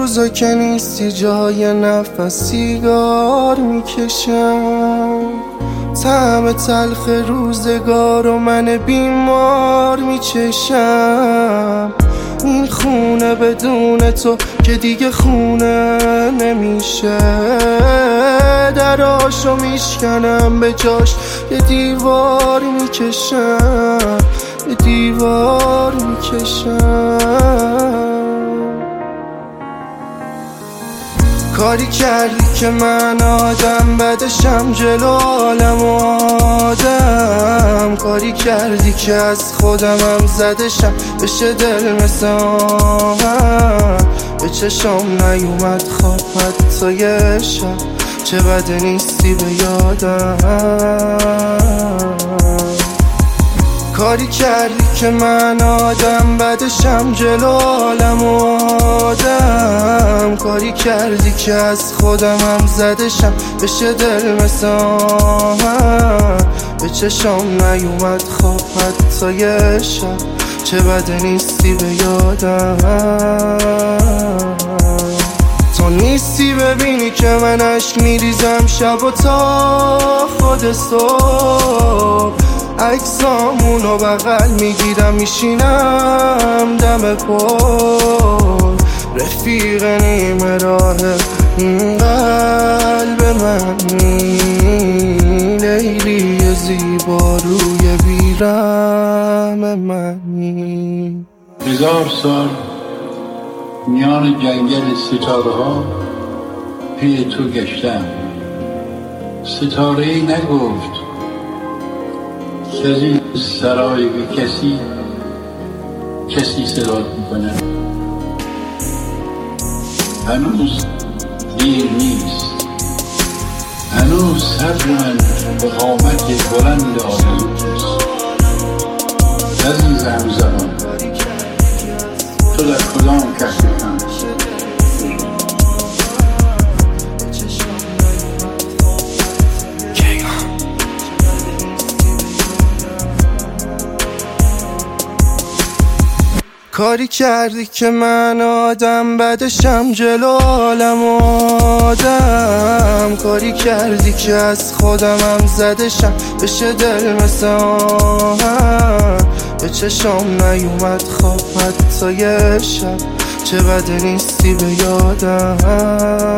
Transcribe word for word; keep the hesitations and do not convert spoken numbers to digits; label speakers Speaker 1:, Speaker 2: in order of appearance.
Speaker 1: روزا که نیستی جای نفس سیگار میکشم، طعم تلخ روزگار و من بیمار میچشم. این خونه بدون تو که دیگه خونه نمیشه، دراشو میشکنم به جاش یه دیوار میکشم، یه دیوار میکشم. کاری کردی که من آدم بدشم جلو عالم و آدم، کاری کردی که از خودمم زدشم بشه دل مثل آهن. به چشم نیومد خواب حتی یه شب، چه بده نیستی به یادم. کاری کردی که من آدم بدشم جلو عالم و آدم، کاری کردی که از خودمم زدشم بشه دل مثل آهن. به چشم نیومد خواب حتی یه شب، چه بده نیستی به یادم. تو نیستی ببینی که من عشق میریزم شب و تا خود صبح، عکسامونو بغل میگیرم میشینم دم پل. رفیق نیمه راه این قلب منی، لیلی زیبا روی بیرم منی.
Speaker 2: هزار سال میان جنگل ستاره ها پی تو گشتم، ستاره ای نگفت که از این سرای به کسی کسی صدات میکنه. هنوز دیر نیست، هنوز صبر من به قامت بلند آرزوست. عزیزم زمان تو در کدام کهکشان؟
Speaker 1: کاری کردی که من آدم بدشم جلو عالم و آدم، کاری کردی که از خودمم زدشم بشه دل مثل آهن. به چشم نیومد خواب حتی یه شب، چه بده نیستی به یادم.